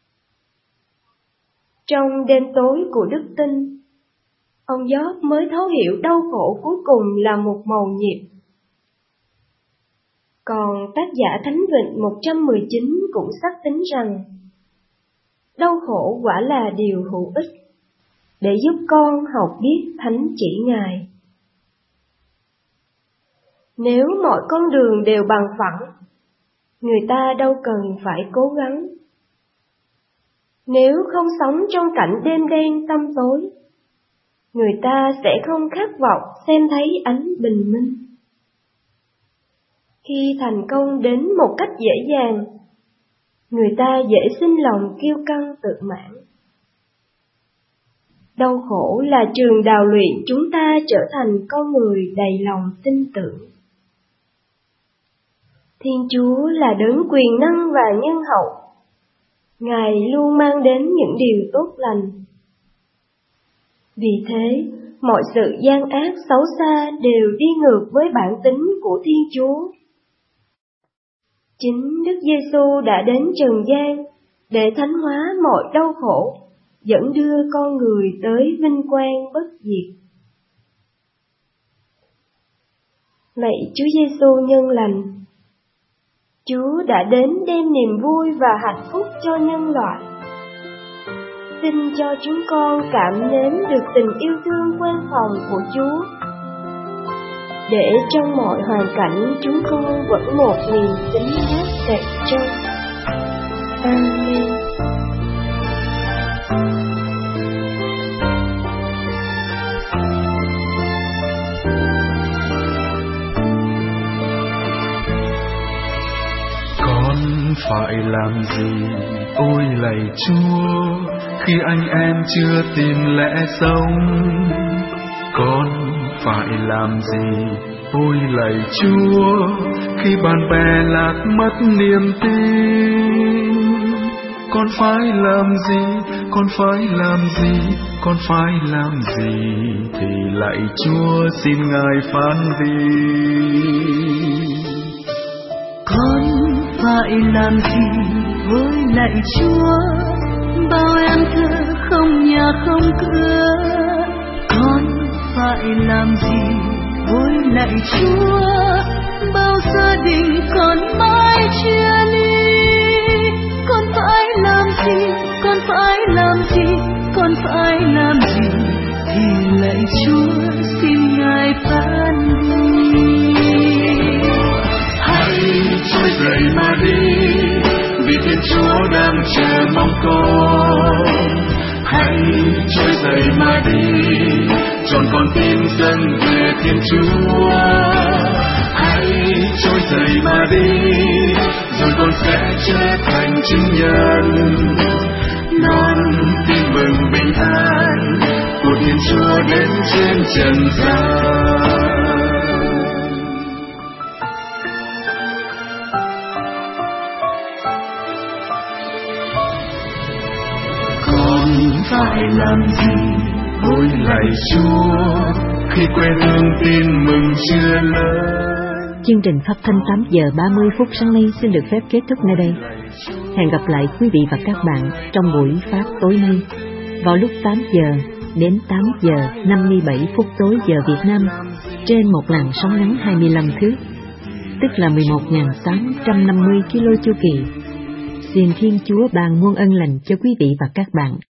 Trong đêm tối của đức tin, ông Gióp mới thấu hiểu đau khổ cuối cùng là một mầu nhiệm. Còn tác giả Thánh Vịnh 119 cũng xác tín rằng đau khổ quả là điều hữu ích để giúp con học biết thánh chỉ Ngài. Nếu mọi con đường đều bằng phẳng, người ta đâu cần phải cố gắng. Nếu không sống trong cảnh đêm đen tăm tối, người ta sẽ không khát vọng xem thấy ánh bình minh. Khi thành công đến một cách dễ dàng, người ta dễ sinh lòng kiêu căng tự mãn. Đau khổ là trường đào luyện chúng ta trở thành con người đầy lòng tin tưởng. Thiên Chúa là đấng quyền năng và nhân hậu. Ngài luôn mang đến những điều tốt lành. Vì thế, mọi sự gian ác xấu xa đều đi ngược với bản tính của Thiên Chúa. Chính Đức Giêsu đã đến trần gian để thánh hóa mọi đau khổ, dẫn đưa con người tới vinh quang bất diệt. Lạy Chúa Giêsu nhân lành, Chúa đã đến đem niềm vui và hạnh phúc cho nhân loại. Xin cho chúng con cảm nếm được tình yêu thương quen phòng của Chúa, để trong mọi hoàn cảnh chúng con vẫn một niềm tính hát cậy trân. Amen. Phải làm gì, ôi lạy Chúa, khi anh em chưa tìm lẽ sống? Con phải làm gì Ôi lạy Chúa, khi bạn bè lạc mất niềm tin, con phải làm gì, con phải làm gì, con phải làm gì, thì lạy Chúa xin Ngài phán đi. Con phải làm gì với lạy Chúa, bao em thơ không nhà không cửa. Con phải làm gì với lạy Chúa, bao gia đình còn mãi chia ly. Con phải làm gì, con phải làm gì, con phải làm gì, thì lạy Chúa xin Ngài phán đi. Hãy trỗi dậy mà đi, vì Thiên Chúa đang chờ mong con. Hãy trỗi dậy mà đi, tròn con tim dâng về Thiên Chúa. Hãy trỗi dậy mà đi, rồi con sẽ trở thành chứng nhân, đón tin mừng bình an của Thiên Chúa đến trên trần gian. Phải làm gì ôi lạy Chúa, khi quê hương tin mừng chưa lớn. Chương trình phát thanh 8 giờ 30 phút sáng nay xin được phép kết thúc nơi đây. Hẹn gặp lại quý vị và các bạn trong buổi phát tối nay vào lúc 8 giờ đến 8 giờ 57 phút tối giờ Việt Nam trên một làn sóng ngắn 25 thước, tức là 11.850 km chu kỳ. Xin Thiên Chúa ban muôn ân lành cho quý vị và các bạn.